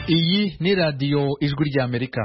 Iyi ni radiyo ijwi ry'Amerika.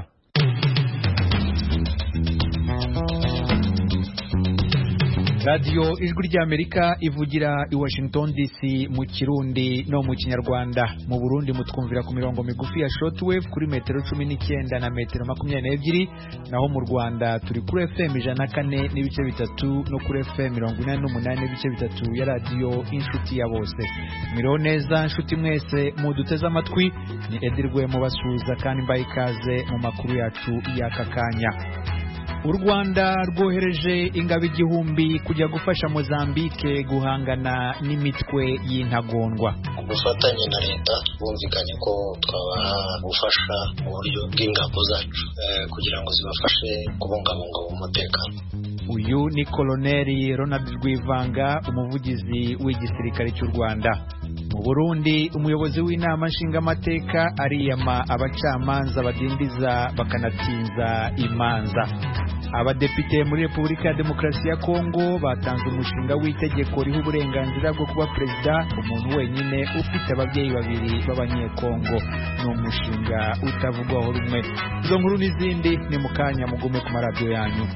radiyo ijwi ry'Amerika ivugira i Washington DC mu Kirundi no mu Kinyarwanda. Mu Burundi mutwumvira ku mirongo migufi ya shortwave kuri metero 19 na metero 22, naho mu Rwanda turi kuri FM 104 n'ibice bitatu no kuri FM 48 n'ibice bitatu ya radiyo Inshuti ya Bose. Miro neza nshuti mwese muduteze amatwi, ni Edirwe mu basuhuza kandi mbaye ikaze mu makuru yacu y'aka kanya. U Rwanda rwohereje ingabo igihumbi kujya gufasha Mozambique guhangana n'imitwe y'intagondwa. Gufatanya na leta bumvikanye ko twabaha gufasha mu buryo bw'ingabo zacu kugira ngo zibafashe kubungabunga umutekano. Uyu ni Koloneli Ronald Rwivanga, umuvugizi w'igisirikare cy'u Rwanda. Mu Burundi umuyobozi w'inama nshingamateka ariyama abacamanza badindiza bakanatinza imanza. Abadepite muri Repubulika ya Demokarasi ya Kongo batanze umushinga w'itegeko riha uburenganzira bwo kuba perezida umuntu wenyine ufite ababyeyi babiri b'abanyekongo. Ni umushinga utavugwaho rumwe. Izo nkuru n'izindi ni mu kanya, mugume ku maradiyo yanyu.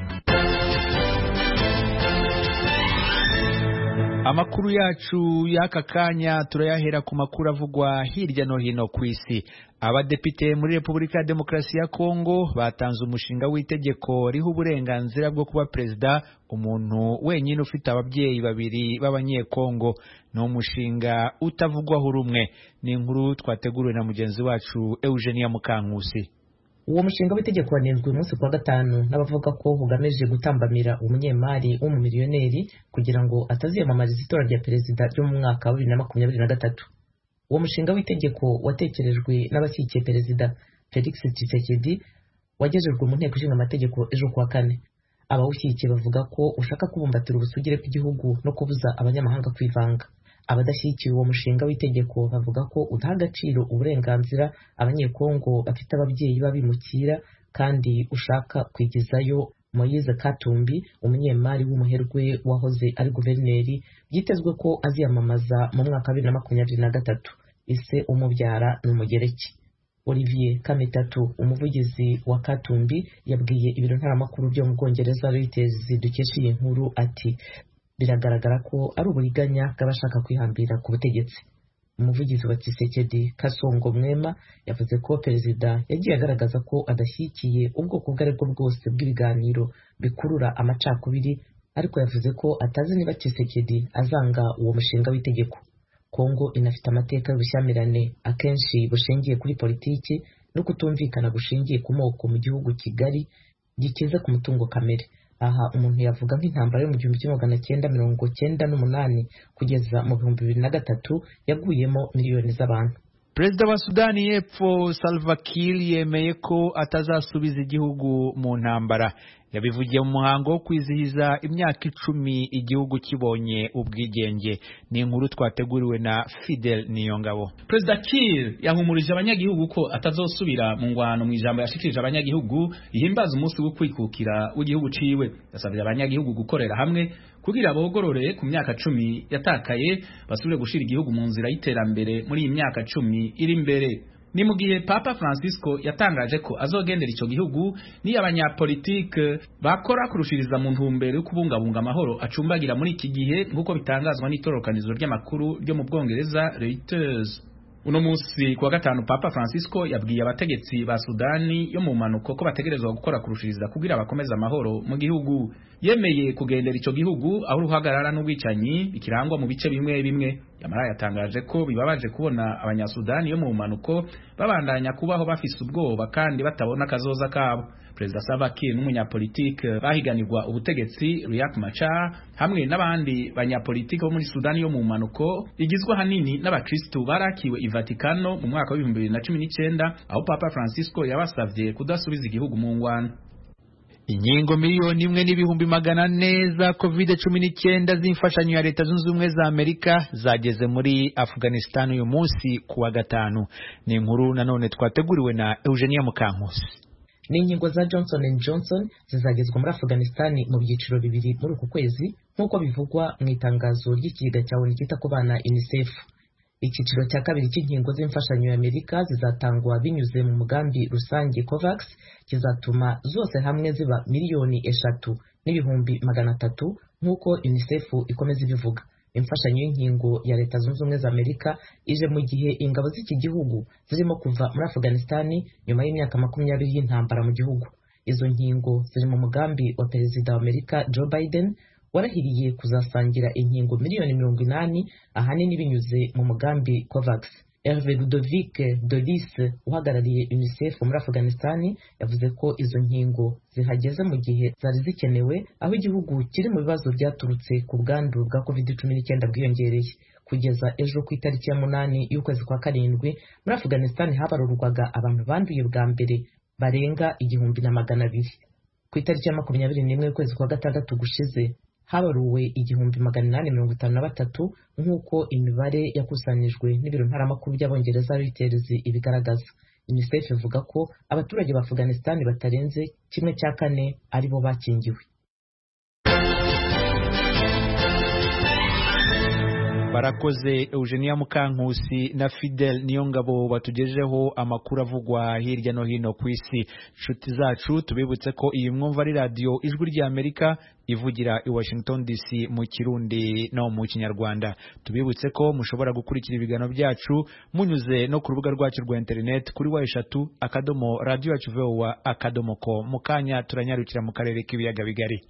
Amakuru yacu y'aka kanya turayahera ku makuru avugwa hirya no hino ku isi. Abadepite muri Repubulika ya Demokarasi ya Kongo batanze umushinga w'itegeko riha uburenganzira bwo kuba perezida umuntu wenyine ufite ababyeyi babiri b'abanyekongo. Ni umushinga utavugwaho rumwe. Ni inkuru twateguriwe na mugenzi wacu Eugenia Mukankusi. Uwo mushinga w'itegeko wanenzwe umunsi kwa gatanu n'abavuga ko ugamije gutambamira umunyemari w'umumiliyoneri kugira ngo ataziyamamariza itora rya perezida ryo mu mwaka wa 2023. Uwo mushinga w'itegeko watekerejwe n'abashyigikiye perezida Felix Tshisekedi wagejejwe mu nteko ishinga amategeko ejo kuwa kane. Abawushyigikiye bavuga ko ushaka kubumbatira ubusugire bw'igihugu no kubuza abanyamahanga kwivanga. Abadashyigikiye uwo mushinga w'itegeko bavuga ko udaha agaciro uburenganzira abanyekongo bafite ababyeyi babimukira kandi ushaka kwigizayo Moise Katumbi, umunyemari w'umuherwe wahoze ari guverineri, byitezwe ko aziyamamaza mu mwaka wa 2023. Ise umubyara ni umugereki. Olivier Kamitatu, umuvugizi wa Katumbi, yabwiye ibiro ntaramakuru byo mu Bwongereza Reuters dukesha iyi nkuru ati biragaragara ko ari uburiganya bw'abashaka kwihambira ku butegetsi. Umuvugizi wa Tshisekedi Kasongo Mwema yavuze ko perezida yagiye agaragaza ko adashyigikiye ubwoko ubwo aribwo bwose bw'ibiganiro bikurura amacakubiri, ariko yavuze ko atazi niba Tshisekedi azanga uwo mushinga w'itegeko. Kongo inafite amateka y'ubushyamirane akenshi bushingiye kuri politiki no kutumvikana gushingiye ku moko mu gihugu kigari gikize ku mutungo kamere. Aha umuntu yavuga nk'intambara yo mu 1998 kugeza mu 2003 yaguyemo miliyoni z'abantu. Perezida wa Sudani y'Epfo Salva Kiir yemeye ko atazasubiza igihugu mu ntambara. Yabivugiye mu muhango wo kwizihiza imyaka 10 igihugu kibonye ubwigenge. Ni inkuru twateguriwe na Fidel Niyongabo. Perezida Kiir yahumurije abanyagihugu ko atazosubira mu ngwano mu ijambo yashikirije abanyagihugu ihimbaza umunsi wo kwikukira w'igihugu ciwe. Yasabye abanyagihugu gukorera hamwe kugira bogorore ku myaka 10 yatakaye basubire gushira igihugu mu nzira y'iterambere muri iyi myaka 10 iri imbere. Ni mu gihe Papa Francisco yatangaje ko azogendera ico gihugu ni abanyapolitike bakora kurushiriza mu ntumbero yo kubungabunga amahoro acumbagira muri iki gihe, nk'uko bitangazwa n'itorokanizo ry'amakuru ryo mu Bwongereza Reuters. Uno munsi kuwa gatanu Papa Francisco yabwiye abategetsi ba Sudani yo mu manuko ko bategerezwa gukora kurushiriza kugira bakomeza amahoro mu gihugu. Yemeye kugendera ico gihugu aho uruhagarara n'ubwicanyi bikirangwa mu bice bimwe bimwe. Yamara yatangaje ko bibabaje kubona abanyasudani yo mu manuko babandanya kubaho bafise ubwoba kandi batabona kazoza kabo. Perezida Salva Kiir n'umunyapolitike bahiganirwa ubutegetsi Riek Machar hamwe n'abandi banyapolitike bo muri Sudani yo mu manuko igizwe hanini n'abakristo barakiwe i Vatikano mu mwaka wa 2019 aho Papa Francisco yabasavye kudasubiza igihugu mu ngwano. Inkingo miliyoni 1,400,000 za COVID-19 z'imfashanyo ya Leta Zunze Ubumwe za Amerika zageze muri Afghanistan uyu munsi kuwa gatanu. Ni inkuru nanone twateguriwe na Eugenia Mukankusi. N'inkingo za Johnson & Johnson zizagezwa muri Afghanistan mu byiciro bibiri muri uku kwezi, nk'uko bivugwa mu itangazo ry'ikigega cya ONU cyita ku bana UNICEF. Icyiciro cya kabiri cy'inkingo z'imfashanyo y'Amerika zizatangwa binyuze mu mugambi rusange COVAX, kizatuma zose hamwe ziba miliyoni 3,300,000 nk'uko UNICEF ikomeza ibivuga. Imfashanyo y'inkingo ya Leta Zunze Ubumwe za Amerika ije mu gihe ingabo z'iki gihugu zirimo kuva muri Afghanistan nyuma y'imyaka 20 y'intambara mu gihugu. Izo nkingo ziri mu mugambi wa Perezida wa Amerika Joe Biden warahiriye kuzasangira inkingo miliyoni 80 ahanini binyuze mu mugambi COVAX. Hervé Ludovic Dolis uhagarariye UNICEF muri Afghanistan yavuze ko izo nkingo zihageze mu gihe zari zikenewe aho igihugu kiri mu bibazo byaturutse ku bwandu bwa COVID-19 bwiyongereye. Kugeza ejo ku itariki ya 8 y'ukwezi kwa karindwi muri Afghanistan habarurwaga abantu banduye bwa mbere barenga 1,200. Ku itariki ya 21 y'ukwezi kwa gatandatu gushize habaruwe 1,853 nk'uko imibare yakusanijwe n'ibiro ntaramakuru by'Abongereza Reuters ibigaragaza. UNICEF ivuga ko abaturage ba Afghanistan batarenze 1/4 aribo bakingiwe. Barakoze Eugenia Mukankusi na Fidel Niyongabo batugejeho amakuru avugwa hirya no hino ku isi. Nshuti zacu tubibutse ko iyi mwumva ari radio Ijwi rya Amerika ivugira i Washington DC mu Kirundi no mu Kinyarwanda. Tubibutse ko mushobora gukurikira ibiganiro byacu munyuze no ku rubuga rwacu rwa internet kuri wa3.radio.voa.com. Mukanya turanyarukira mu karere k'ibiyaga bigari.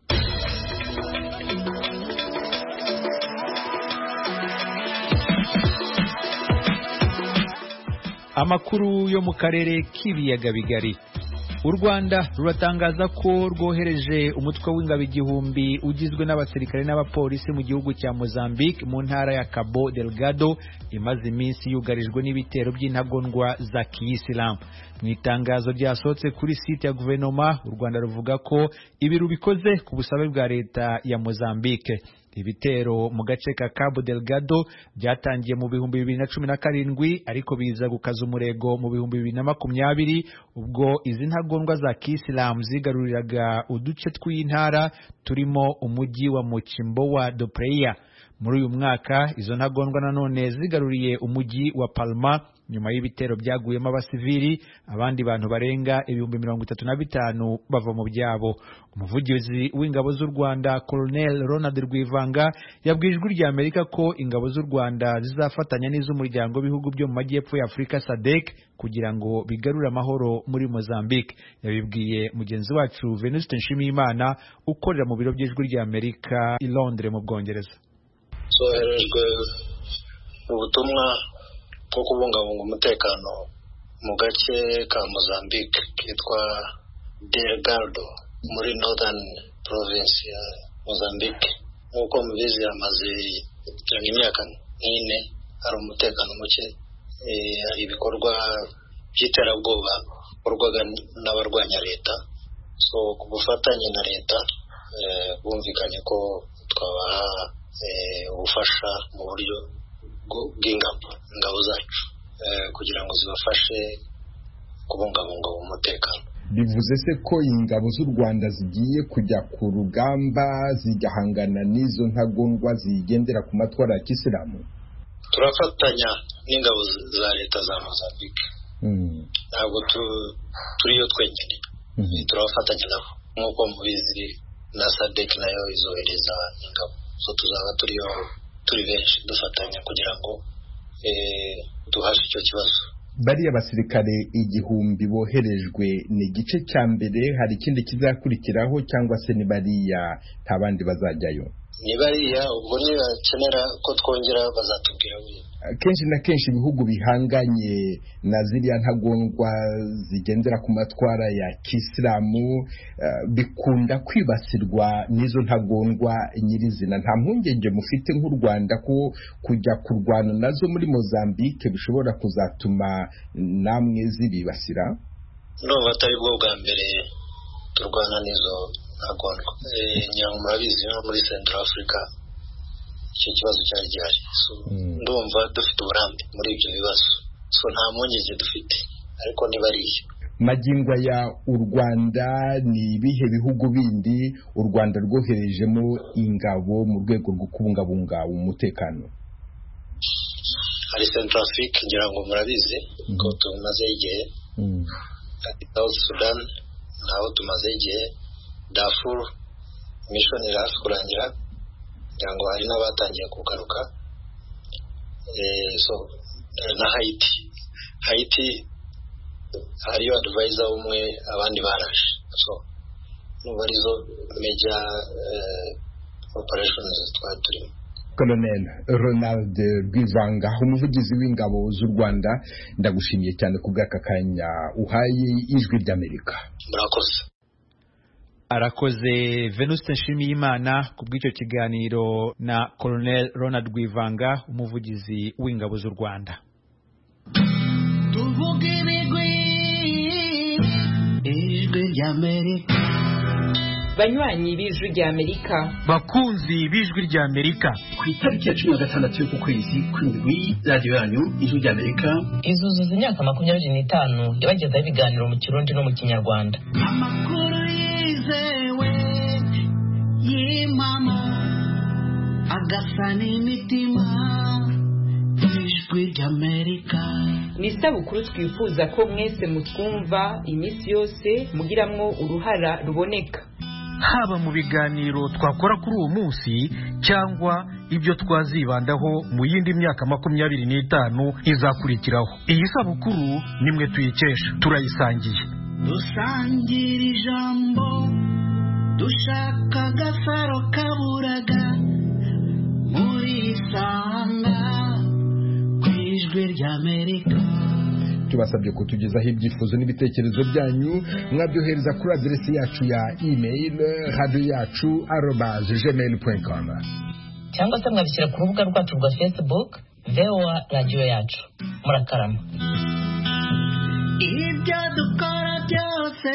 Amakuru yo mu karere k'ibiyaga bigari. U Rwanda ruratangaza ko rwohereje umutwe w'ingabo 1000 ugizwe n'abasirikare n'abapolisi mu gihugu cya Mozambique mu ntara ya Cabo Delgado imaze iminsi yugarijwe n'ibitero by'intagondwa za Kiyisilamu. Mu itangazo ryasohotse kuri site ya guverinoma, u Rwanda ruvuga ko ibi rubikoze ku busabe bwa leta ya Mozambique. Ibitero mu gace ka Cabo Delgado byatangiye mu 2017 ariko biza gukaza umurego mu 2020 ubwo izi ntagondwa za Kiyisilamu zigaruriraga uduce tw'intara turimo umujyi wa Mochimboa do Praia. Muri uyu mwaka izo ntagondwa nanone zigaruriye umujyi wa Palma nyuma y'ibitero byaguyemo abasivili, abandi bantu barenga 35,000 bava mu byabo. Umuvugizi w'ingabo z'u Rwanda Colonel Ronald Rwivanga yabwiye Ijwi rya Amerika ko ingabo z'u Rwanda zizafatanya n'iz'umuryango w'ibihugu byo mu majyepfo ya Afurika SADC kugira ngo bigarure amahoro muri Mozambique. Yabibwiye mugenzi wacu Venuste Nshimiyimana ukorera mu biro by'Ijwi rya Amerika i Londres mu Bwongereza. Soherejwe ubutumwa bwo kubungabunga umutekano mu gace ka Mozambique kitwa Delgado muri Northern Province ya Mozambique. Nk'uko mubizi amaze imyaka 4 hari umutekano muke, hari ibikorwa by'iterabwoba bikorwaga n'abarwanya leta. So ku bufatanye na leta bumvikanye ko twabaha ubufasha mu buryo bw'ingabo zacu kugira ngo zibafashe kubungabunga umutekano. Bivuze se ko ingabo z'u Rwanda zigiye kujya ku rugamba zigahangana n'izo ntagondwa zigendera ku matwara ya Kisilamu? Turafatanya n'ingabo za leta za Mozambique. Ntabwo turiyo twenyine. Turafatanya nabo nk'uko mubizi na SADC nayo izohereza ingabo. So tuzaba turi benshi dufatanya kugira ngo duhashe icyo kibazo. Bariya basirikare 1000 boherejwe ni igice cya mbere, hari ikindi kizakurikiraho cyangwa se ni bariya nta bandi bazajyayo? Ni bariya ubwo nibakenera ko twongera bazatubwira. Kenshi na kenshi ibihugu bihanganye na ziriya ntagondwa zigendera ku matwara ya Kisilamu bikunda kwibasirwa n'izo ntagondwa nyirizina. Nta mpungenge mufite nk'u Rwanda ko kujya kurwana nazo muri Mozambique bishobora kuzatuma namwe zibibasira? Ndumva atari bwo bwa mbere turwana n'izo ntagondwa. Murabizi no muri Central Africa icyo kibazo cyari gihari. So ndumva dufite uburambe muri ibyo bibazo. So nta mpungenge dufite, ariko ni bariya. Magingo ya u Rwanda ni ibihe bihugu bindi u Rwanda rwoherejemo ingabo mu rwego rwo kubungabunga umutekano? hari Centrafrique ngira ngo murabizi ko tumaze igihe South Sudan naho tumaze igihe Darfur mission iraza kurangira ngira ngo hari n'abatangiye kugaruka so na Haiti hariyo advisor umwe abandi baraje so nubarizo major operations twaturimo. Colonel Ronald Rwivanga umuvugizi w'ingabo z'u Rwanda ndagushimiye cyane ku bw'aka kanya uhaye ijwi ry'Amerika. Murakoze. Arakoze Venuste Nshimiyimana ku bw'icyo kiganiro na Colonel Ronald Rwivanga umuvugizi w'ingabo z'u Rwanda. Ijwi ry'Amerika. Banywanyi b'ijwi ry'Amerika, bakunzi b'ijwi ry'Amerika, ku itariki ya 16 y'uku kwezi kw'indwi radio yanyu ijwi ry'Amerika izuzuza imyaka 25 yabagezaho ibiganiro mu Kirundi no mu Kinyarwanda. Amakuru yizewe y'imamo agasana imitima ijwi ry'Amerika. Ni isabukuru twifuza ko mwese mutwumva iminsi yose mugiramwo uruhara ruboneka, haba mu biganiro twakora kuri uwo munsi cyangwa ibyo twazibandaho mu yindi myaka 25 izakurikiraho. Iyi sabukuru nimwe tuyikesha, turayisangiye. Dusangira ijambo dushaka agasaro kaburaga muri Sanga ku ijwi ry'Amerika. Tubasabye kutugezaho ibyifuzo n'ibitekerezo byanyu mwabyohereza kuri adresi yacu ya email radio-yacu@gmail.com cyangwa se mwabishyira ku rubuga rwacu rwa Facebook VOA Radio Yacu. Murakarama. Ibyo dukora byose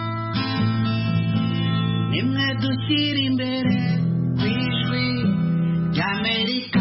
nimwe dushyira imbere ku ijwi ry'Amerika.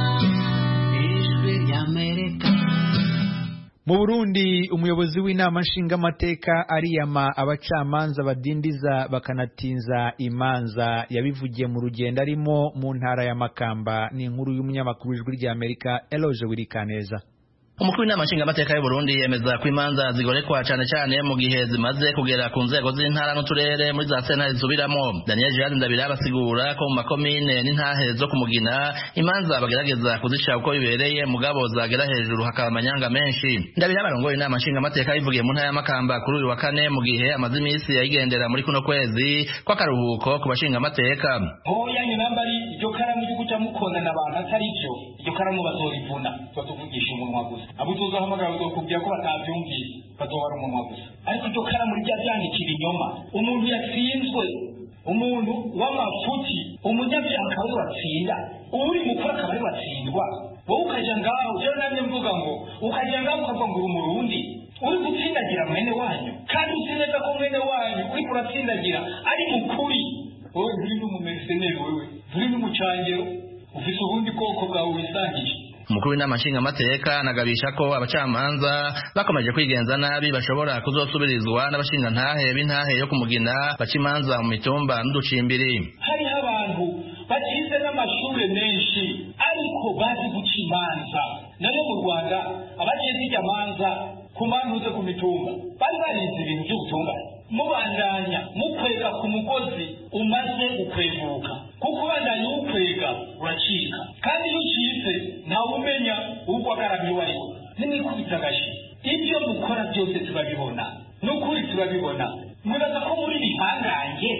Ijwi ry'Amerika. Mu Burundi umuyobozi w'inama nshingamateka ariyama abacamanza badindiza bakanatinza imanza yabivugiye mu rugendo arimo mu ntara ya Makamba. Ni inkuru y'umunyamakuru w'ijwi ry'Amerika Eloge Wirikaneza. Umukuru w'inama nshingamateka y'u Burundi yemeza ko imanza zigorekwa cyane cyane mu gihe zimaze kugera ku nzego z'intara n'uturere muri za sena zisubiramo. Daniel Jean Ndabira basigura ko mu makomine n'intahe zo kumugina imanza bagerageza kuzishyira uko bibereye mugabo zagera hejuru hakaba amanyanga menshi. Ndabira barongoye inama nshingamateka yivugiye mu ntara ya Makamba kuri uyu wa kane mu gihe amaze iminsi yayigendera muri kuno kwezi kw'akaruhuko ku bashingamateka. Oya nyinambari iryo karamu y'ukuja mukondana abantu atari byo, iryo karamu bazorivuna tuvugisha umunwa gusa. Abo tuzohamagara bakubwira ko batavyumvise bazobara umunwa gusa, ariko iryo karamu rya byandikira inyoma. Umuntu yatsinzwe, umuntu w'amafuti, umunyabyaha akaba watsinda, uri mukuru akaba ari watsindwa. Wowe ukaja ngaho je namye mvuga ngo ukaja ngaho ukavuga ngo umurundi uri gutsindagira mwene wanyu, kandi uzineza ko mwene wanyu uri kuratsindagira ari mukuri. Wowe uri n'umumercenary, wewe uri n'umucangero, ufise ubundi bwoko bwawe wisangije. Umukuru w'inama nshingamateka anagabisha ko abacamanza bakomeje kwigenza nabi bashobora kuzosubirizwa n'abashingantahe b'intahe yo kumugina baca imanza mu mitumba n'uducimbiri. Hariho abantu bagize n'amashure menshi ariko bazi guca imanza. Nayo mu Rwanda abagiye zijya manza ku mantuze ku mitumba bari barize ibintu by'ubutungane. Mubandanya mukwega ku mugozi umaze ukweguka, kuko bandanya ukwega uracika, kandi iyo ucitse ntawe umenya uko agaramiwe ariko nimwikubita agashi. Ibyo mukora byose turabibona, n'ukuri turabibona. Muraza ko muri bihangange,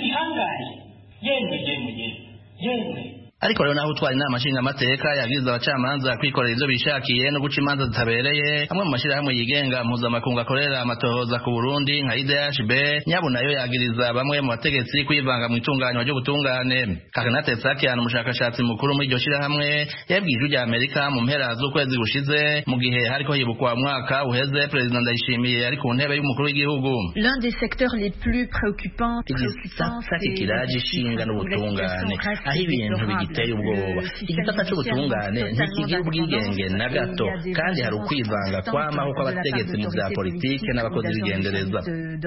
yemwe. Ariko rero naho utwara inama nshingamateka yagiriza abacamanza kwikorera ivyo bishakiye no guca imanza zitabereye, amwe mu mashirahamwe yigenga mpuzamakungu akorera amatohoza ku Burundi nka IDHB nyabo nayo yagiriza bamwe mu bategetsi kwivanga mu itunganywa ry'ubutungane. Kakanate Sakian umushakashatsi mukuru muri iryo shirahamwe yabwiye ijwi ry'Amerika mu mpera z'ukwezi gushize mu gihe hariko hibukwa umwaka uheze President Ndayishimiye ari ku ntebe y'umukuru w'igihugu. L'un des secteurs les plus préoccupants igisata kiraje ishinga n'ubutungane aho ibintu biteye ubwoba igisata c'ubutungane ntikigira ubwigenge na gato kandi hari ukwivanga kwamaho kw'abategetsi mu vya politike n'abakozi b'igendereza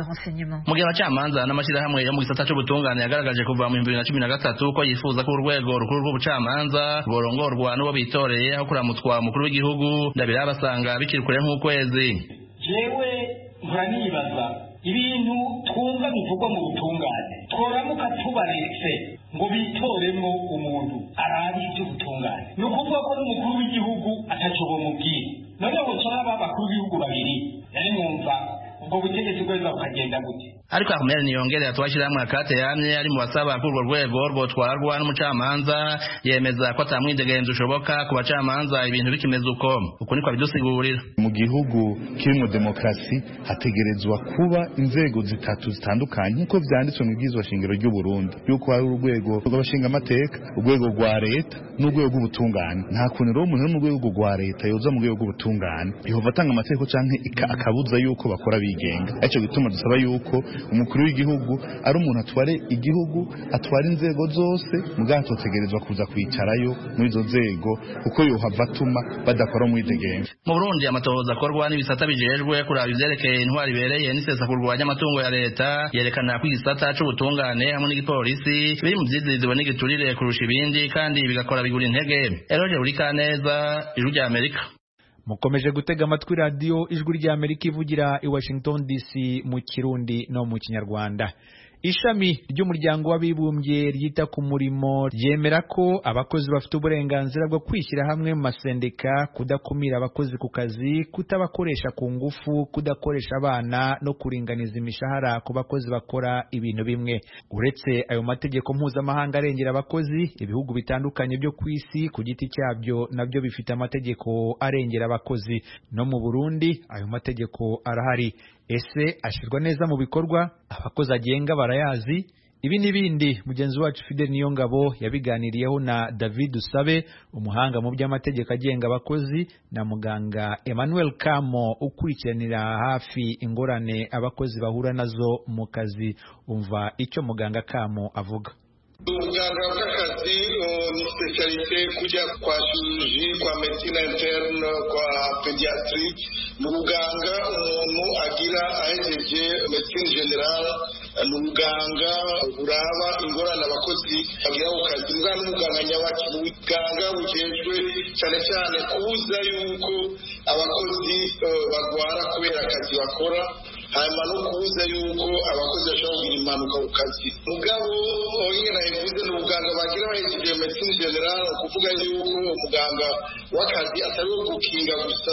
mu gihe abacamanza n'amashyirahamwe yo mu gisata c'ubutungane yagaragaje kuva mu 2013 ko yifuza ko urwego rukuru rw'ubucamanza rworongorwa n'uwo bitoreye aho kuramutwa umukuru w'igihugu Ndabira basanga bikiri kure nk'ukwezi. Jewe nkanibaza ibintu twumva bivugwa mu butungane tworamuka tubaretse ngo bitoremwo umuntu arabi iby'ubutungane ni ukuvuga ko n'umukuru w'igihugu ataco bomubwira noneho cyaba abakuru b'ibihugu babiri yari mwumva ubwo butegetsi bweza bukagenda gute. Ariko Ahmed Niyongere atwashyiramwe akate yamye ari mu basaba ko urwo rwego rwotwarwa n'umucamanza yemeza ko atamwidegenzo ushoboka ku bacamanza ibintu bikimeze uko niko abidusigurira. Mu gihugu kiri mu demokrasi hategerezwa kuba inzego zitatu zitandukanye nkuko vyanditswe mu bwizwa shingiro ry'u Burundi yuko hari urwego rw'abashinga amateka urwego rwa leta n'urwego rw'ubutungane. Nta kuntu rero umuntu mu rwego rwa leta yoza mu rwego rw'ubutungane yehova atanga amategeko canke akabuza yuko bakora bigenga. Ico gituma dusaba yuko umukuru w'igihugu ari umuntu atware igihugu atwara inzego zose mugato tegerezwa kuza kwicarayo muri izo nzego kuko yohava atuma badakora umwidegenzo. Mu Burundi amatohoza akorwa n'ibisata bijejwe kuraba ivyerekeye intwari ibereye n'isesa kurwanya amatungo ya leta yerekana ko igisata c'ubutungane hamwe n'igipolisi biri mu vyizirizo n'igiturire kurusha ibindi kandi bigakora bigura intege. Eroje Urikaneza, Ijwi rya Amerika. Mukomeje gutega amatwi radio Ijwi rya Amerika ivugira i Washington DC mu Kirundi no mu Kinyarwanda. Ishami ry'umuryango w'abibumbye ryita ku murimo ryemera ko abakozi bafite uburenganzira bwo kwishyira hamwe mu masendika, kudakumira abakozi ku kazi, kutabakoresha ku ngufu, kudakoresha abana no kuringaniza imishahara ku bakozi bakora ibintu bimwe. Uretse ayo mategeko mpuzamahanga arengera abakozi, ibihugu bitandukanye byo ku isi ku giti cyabyo nabyo bifite amategeko arengera abakozi. No mu Burundi ayo mategeko arahari. Ese ashirwa neza mu bikorwa? Abakozi agenga barayazi? Ibi n'ibindi mugenzi wacu Fidel Niyongabo yabiganiriyeho na David Usabe, umuhanga mu by'amategeko agenga abakozi, na muganga Emmanuel Kamo ukurikiranira hafi ingorane abakozi bahura nazo mu kazi. Umva icyo muganga Kamo avuga. Ubuganga bw'akazi ni specialite kujya kwa chirurgie, kwa medicine interne, kwa pediatri. Mu buganga umuntu agira ahejeje medicine general, ni ubuganga buraba ingorane abakozi bagira ku kazi. Ubuganga n'ubuganga nyabaki, ubuganga bujejwe cyane cyane kubuza yuko abakozi bagwara kubera akazi bakora, hanyuma no kubuza yuko abakozi bashobora kugira impanuka ku kazi. Mugabo nyine nabivuze ni ubuganga bagira bahejeje medicine general, kuvuga yuko umuganga w'akazi atari wo gukinga gusa,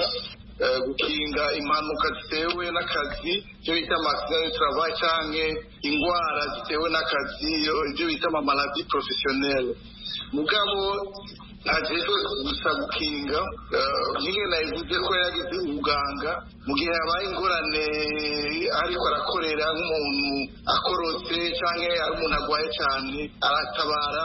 gukinga impanuka zitewe n'akazi, ibyo bita accident de travail, canke ingwara zitewe n'akazi, ibyo bita maladie professionnelle. Mugabo ajejwe gusa gukinga, nyine nabivuze ko yagize ubuganga mu gihe habaye ingorane ariko arakorera nk'umuntu akorotse canke ari umuntu agwaye cyane, aratabara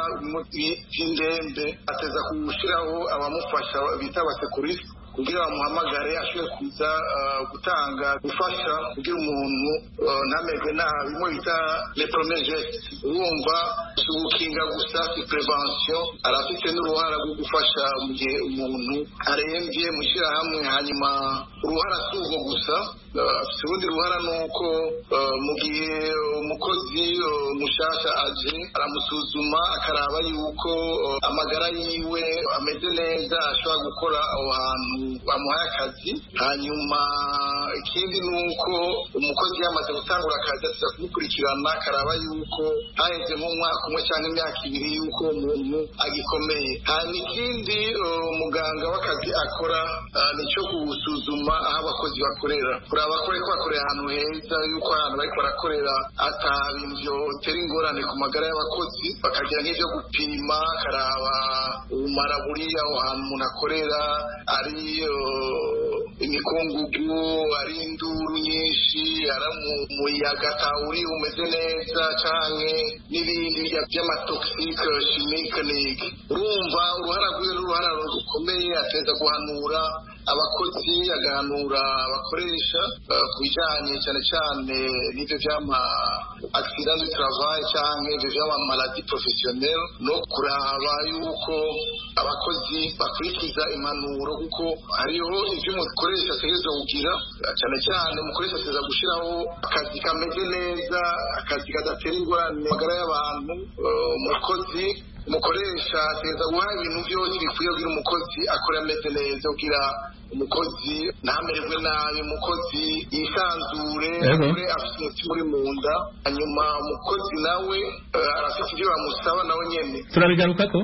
by'indembe, ateza kuwushyiraho abamufasha bita abasekuriste kugira bamuhamagare ashobore kuza gutanga gufasha kugira umuntu ntameze nabi, bimwe bita les premiers gestes. Urumva gukinga gusa si prevention, arafite n'uruhara rwo gufasha mu gihe umuntu arembye mu shyirahamwe. Hanyuma uruhara si urwo gusa, afite urundi ruhara nuko mu gihe umukozi mushasha aje aramusuzuma akaraba yuko amagara yiwe ameze neza, ashobora gukora aho hantu bamuhaye akazi. Hanyuma ikindi nuko umukozi yamaze gutangura akazi atuza kumukurikirana akaraba yuko haheze nk'umwaka umwe cyangwa imyaka ibiri yuko umuntu agikomeye. Hanyuma ikindi umuganga w'akazi akora nico gusuzuma aho abakozi bakorera, kuraba ko bariko bakorera ahantu heza, yuko ahantu bariko barakorera ata bintu vyotera ingorane ku magara y'abakozi, bakagira nk'ivyo gupima, akaraba ubumara buri aho hantu umuntu akorera, ari imikungugu, ari induru nyinshi, ari umuyaga atawuri umeze neza, canke n'ibindi vy'amatoxique chimique. Urumva uruhara rwiwe n'uruhara rukomeye, ateza guhanura abakozi agahanura abakoresha ku bijyanye cyane cyane n'ibyo by'ama accident du travail cyangwa ibyo by'ama maladie professionnelle no kuraba yuko abakozi bakurikiza impanuro kuko hariho ibyo umukoresha ategerezwa kugira cyane cyane umukoresha ategerezwa gushyiraho akazi kameze neza, akazi kadatera ingorane magara y'abantu. umukoresha ategerezwa guha ibintu byose bikwiye kugira umukozi akora ameze neza, kugira umukozi ntamererwe nabi, umukozi yisanzure, akore afite umutima uri mu nda. hanyuma umukozi nawe arafite ibyo bamusaba nawe nyene turabigarukako.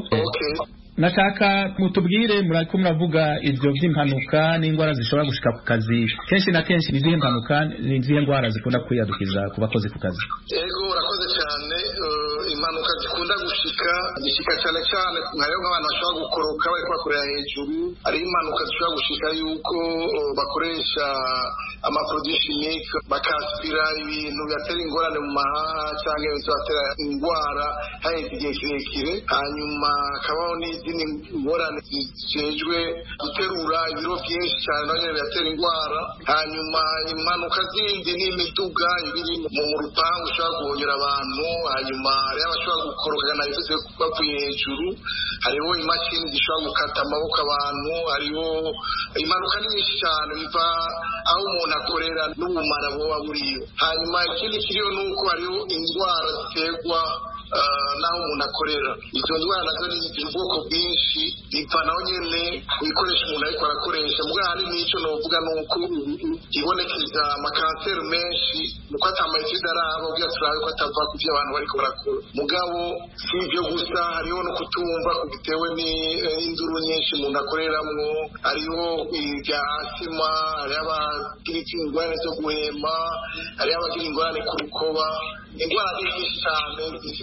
Nashaka mutubwire murako muravuga ivyo vy'impanuka n'ingwara zishobora gushika ku kazi kenshi na kenshi nizihe mpanuka nizihe ngwara zikunda kwiyadukiza ku bakozi ku kazi? Ego urakoze cyane. Impanuka zikunda zishika cyane cyane hariho nk'abantu bashobora gukoroka bariko bakorera hejuru. Hariho impanuka zishobora gushika yuko bakoresha amaproduits chimiques bakaspira ibintu bibatera ingorane mu mahaha cyangwa bibatera ingwara haheze igihe kirekire. hanyuma hakabaho n'izindi ngorane zijejwe guterura ibiro byinshi cyane nabyo bibatera ingwara. hanyuma impanuka zindi n'imiduga ibiri mu rupangu ushobora guhonyera abantu. hanyuma hariho abashobora gukorogana bivuze bavuye hejuru. hariho imashini zishobora gukata amaboko abantu. hariho impanuka nyinshi cyane biva aho umuntu akorera n'ubumara buba buriyo. hanyuma ikindi kiriho ni uko hariho indwara ziterwa naho umuntu akorera. izo ndwara nazo ni ubwoko bwinshi biva naho nyene ku bikoresho umuntu ariko arakoresha. mbwa hari n'icyo novuga ni uko ibonekeza amakanseri menshi nuko atamayitude araba ubwira turabe ko atava ku byo abantu bariko barakora. mugabo si ibyo gusa, hariho no kutumva bitewe n'induru nyinshi umuntu akoreramwo. hariho ibya asima, hariho abagira ingorane zo guhema, hariho abagira ingorane ku rukoba. ingwara nyinshi cyane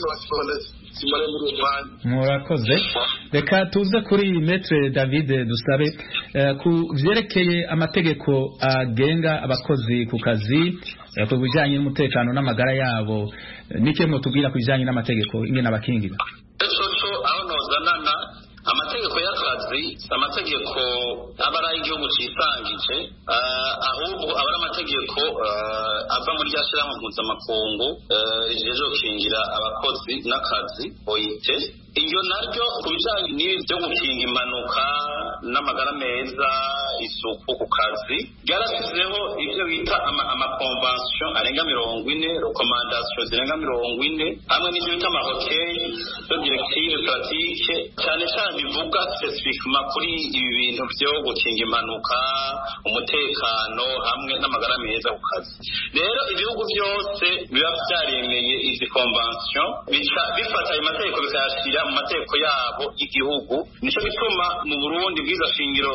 zimare muri rusange. Murakoze. Reka tuze kuri Maître David Dusabe ku vyerekeye amategeko agenga abakozi ku kazi ku bijanye n'umutekano n'amagara yabo. Nike mutubwira ku bijanye n'amategeko ingene abakingira? aho nozanana amategeko y'akazi amategeko abara igihugu cisangije ahubwo abara amategeko ava muri ryashira mu mpuzamakungu rijeje gukingira abakozi n'akazi OIT. iyo naryo ku bijanye n'ibyo gukinga impanuka n'amagara meza isuku ku kazi ryarasizeho ibyo bita amakonvention arenga 40, recommandation zirenga 40 hamwe n'ibyo bita amahoteli de directive pratique cyane cyane bivuga specifiquement kuri ibi bintu byo gukinga impanuka, umutekano hamwe n'amagara meza ku kazi. rero ibihugu byose biba byaremeye izi convention bifata ayo mategeko bikayashyira mu mategeko yabo y'igihugu. nico bituma mu Burundi bwiza shingiro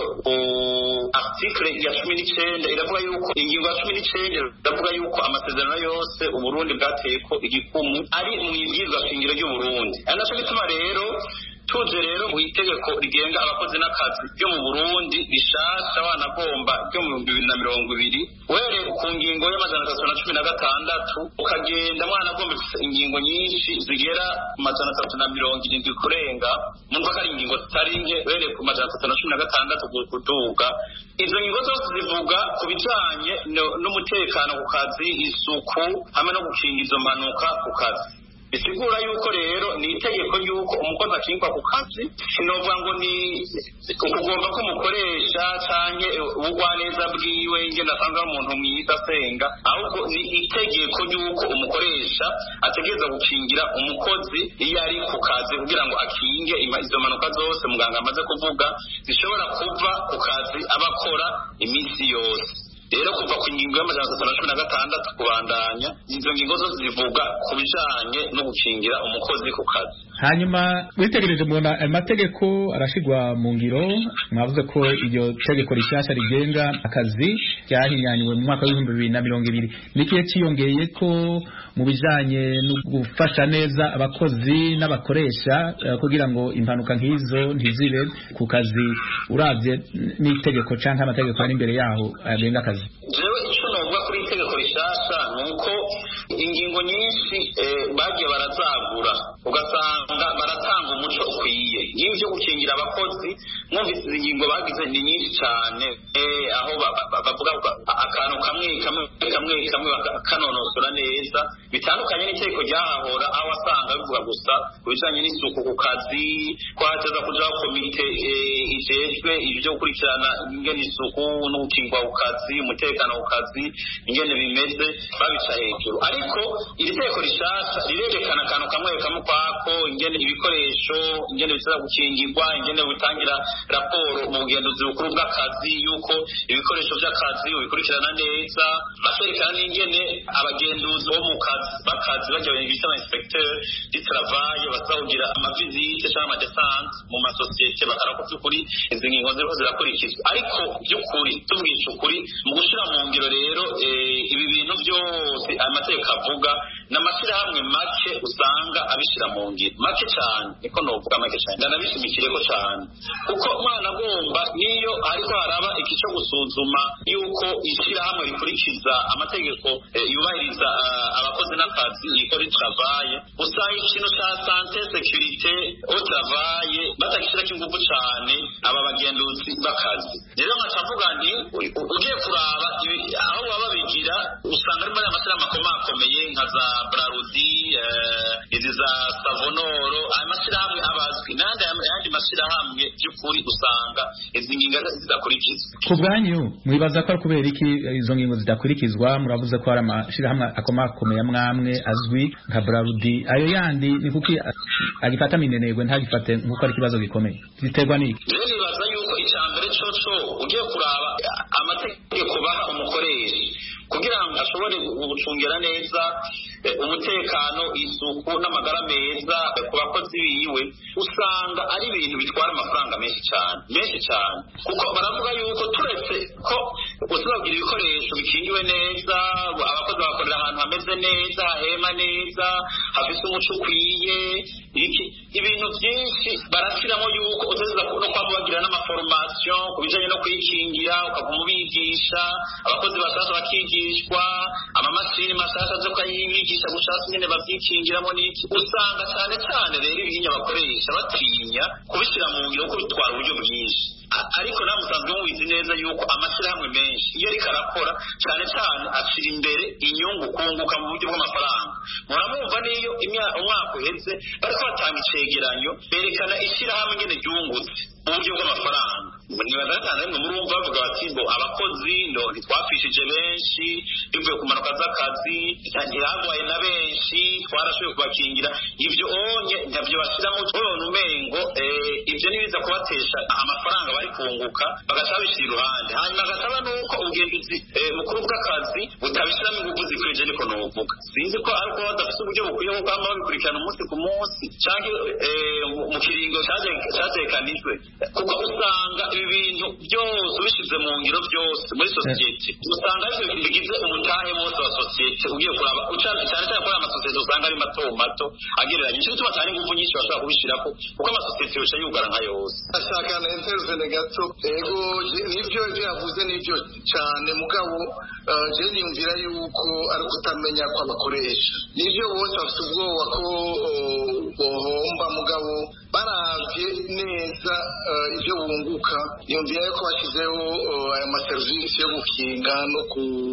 article ya 19 iravuga yuko ingingo ya 19 iravuga yuko amasezerano yose Uburundi bwateko igikumu ari mu ibwirizwa shingiro ry'u Burundi. naco bituma rero tuje rero mu itegeko rigenga abakozi n'akazi byo mu Burundi rishasha wanagomba byo mu 2020 were ku ngingo y'amajana 316 ukagenda mwanagomba ingingo nyinshi zigera ku majana 370 kurenga numva kari ingingo taringe were ku majana 316 kuduga. izo ngingo zose zivuga ku bijanye n'umutekano ku kazi, isuku hamwe no gukinga izo mpanuka ku kazi. bisigura yuko rero ni itegeko yuko umukozi akingwa ku kazi sinovuga ngo ni ukugomba ko umukoresha canke ubugwaneza bwiwe ingenda asanga umuntu mwiza asenga, ahubwo ni itegeko yuko umukoresha ategereza gukingira umukozi iyo ari ku kazi kugira ngo akinge izo mpanuka zose muganga amaze kuvuga zishobora kuva ku kazi abakora iminsi yose. rero kuva ku ngingo y'amajana 316 kubandanya izo ngingo zose zivuga ku bijanye no gukingira umukozi ku kazi. hanyuma witegereje mubona amategeko arashigwa mu ngiro. mwavuze ko iryo tegeko rishasha rigenga akazi ryahinyanywe mu mwaka wa 2020 nikiye ciyongeye ko mu bijanye no gufasha neza abakozi n'abakoresha kugira ngo impanuka nk'izo ntizibe ku kazi uravye n'itegeko canke amategeko ari imbere yaho agenga akazi. jewe ico novuga kuri itegeko rishasha nuko ingingo nyinshi bagiye barazagura ugasanga baratanga umuco ukwiye. y'ibyo gukingira abakozi mwumvise izi ngingo bagize ni nyinshi cyane aho bavuga akantu kamwe kanonosora neza bitandukanye n'itegeko ryahahora aho wasanga bivuga gusa ku bijanye n'isuku ku kazi ko hateza kujaho komite ijejwe ibyo gukurikirana ingene isuku no gukingwa ku kazi umutekano ku kazi ingene bimeze babica hejuru ariko iri tegeko rishasha rirerekana akantu kamwe kwako ingene ibikoresho ingene biza gukingirwa ingene bitangira raporo mu bugenzuzi bukuru bw'akazi yuko ibikoresho by'akazi bikurikirana neza bakerekana n'ingene abagenduzi bo mu kazi bakazi bajya bita inspecteur du travail bazagira amavizite cyangwa amadesante mu masosiyete bakarako by'ukuri izi ngingo ziriko zirakurikizwa ariko by'ukuri tubwisha ukuri mu gushira mu ngiro rero ibi bintu byose amategeko avuga n'amashyirahamwe make usanga abishira mu ngiro make cyane niko novuga make cyane ndanabishimikireko cyane kuko umwana agomba niyo ariko haraba ikico gusuzuma yuko ishyirahamwe rikurikiza amategeko yubahiriza abakozi n'akazi ikora travail usanga ikintu cya santé sécurité au travail batagishirako ingufu cyane aba bagenduzi b'akazi rero nkacavuga nti ugiye kuraba aho baba bigira usanga ari muri amashyirahamwe akomakomeye nka za Brarudi izi za Savonoro amashyirahamwe abazwi n'ayandi mashyirahamwe by'ukuri usanga izi ngingo zidakurikizwa ku bwanyu mwibaza ko ari kubera iki izo ngingo zidakurikizwa muravuze ko hari amashyirahamwe akomakomeye amwamwe azwi nka Brarudi ayo yandi ni kuki agifata minenegwe ntagifate nk'uko ari ikibazo gikomeye ziterwa n'iki rero nibaza yuko icyambere coco ugiye kuraba amategeko baha umukoresha kugira ngo ashobore gucungira neza umutekano isuku n'amagara meza ku bakozi biwe usanga ari ibintu bitwara amafaranga menshi cyane kuko baravuga yuko turetse ko uzagira ibikoresho bikingiwe neza abakozi bakorera ahantu hameze neza hahema neza hafise umuco ukwiye ibintu byinshi barashiramo yuko uteza no kwamba bagira n'amaformation ku bijanye no kwikingira ukavuma ubigisha abakozi bashasha bakigishwa amamashini mashasha zo kayibigisha gushaka nyene bavyikingiramo n'iki usanga cyane rero ibihinya bakoresha batinya kubishyira mu ngiro ko bitwara uburyo bwinshi ariko namwe musanzwe mubizi neza yuko amashyirahamwe menshi iyo ariko arakora cyane acira imbere inyungu kunguka mu buryo bw'amafaranga muramumva niyo umwaka uheze bariko batanga icegeranyo berekana ishyirahamwe ngene ryungutse mu buryo bw'amafaranga nibaza cyane rimwe murumva bavuga bati ngo abakozi ntitwafishije benshi bivuye ku mpanuka z'akazi ntihagwaye na benshi twarashoboye kubakingira ibyo onye ntabyo bashyiramo tubona umengo ibyo nibiza kubatesha amafaranga bari kunguka bagaca babishyira iruhande hanyuma agasaba nuko ubugenduzi bukuru bw'akazi butabishyiramo ingufu zikwije niko novuga sinzi ko ariko badafite uburyo bukwiye bwo kwama babikurikirana umunsi ku munsi canke mu kiringo cyatekanijwe kuko usanga ibi bintu byose ubishyize mu ngiro byose muri sosiyete usanga ari ibintu bigize umutahe wose wa sosiyete ugiye kuraba cyane ko amasosiyete usanga ari mato agereranye nicyo gituma cyane ingufu nyinshi bashobora kubishyirako kuko amasosiyete yose yugara nka yose ashaka na intervene gato ego nibyo yavuze nibyo cyane mugabo je niyumvira yuko ari kutamenya kw'abakoresha nibyo bose bafite ubwoba ko bohomba mugabo baravye neza ibyo bunguka yumvira yuko bashyizeho aya maserivisi yo gukinga no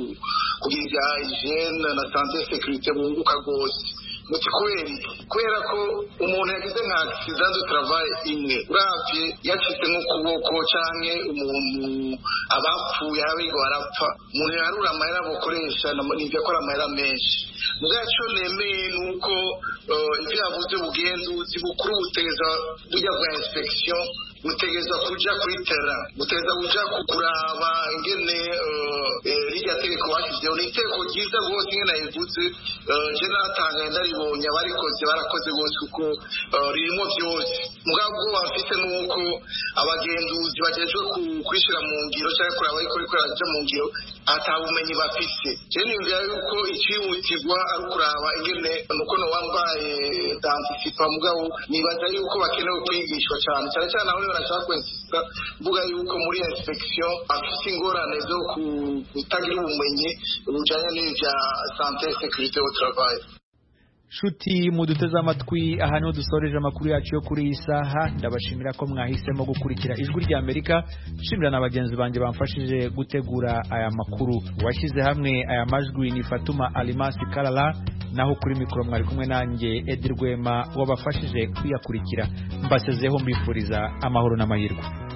kugira hygiene na santé sécurité bunguka rwose muti kubera ko umuntu yagize nka accident de travail imwe uravye yacitse nk'ukuboko canke umuntu abapfuye abigo barapfa umuntu yarura amahera bokoresha nivyo akora amahera menshi mugaco nemeye nuko ivyo yavuze ubugenzuzi bukuru butegeza burya bwa inspection butegeza kuja kwitera butegeza kuja kuraba ingene rirya tegeko bashyizeho ni itegeko ryiza rwose ingene nayivuze je natangaye ndaribonye abarikoze barakoze rwose kuko ririmo byose mugabo ubwo bafite nuko abagenduzi bagejwe kwishyira mu ngiro cyangwa kuraba ariko rikora mu ngiro atabumenyi bafise je niyumvira yuko icihutirwa ari kuraba ingene nuko no wambaye dantisipa mugabo nibaza yuko bakenewe kwigishwa cyane aho barashaka kwensista mvuga yuko muri inspection afite ingorane zo kutagira ubumenyi bujanye n'ibya santé sécurité au travail Shuti muduteze amatwi aha niho dusoreje amakuru yacu yo kuri iyi saha. Ndabashimira ko mwahisemo gukurikira ijwi rya Amerika. Shimira na bagenzi banjye bamfashije gutegura aya makuru. Washyize hamwe aya majwi ni Fatuma Alimasi Kalala, naho kuri mikoro mwari kumwe nanjye Edirwema wabafashije kuyakurikira. Mbasezeho mbifuriza amahoro n'amahirwe.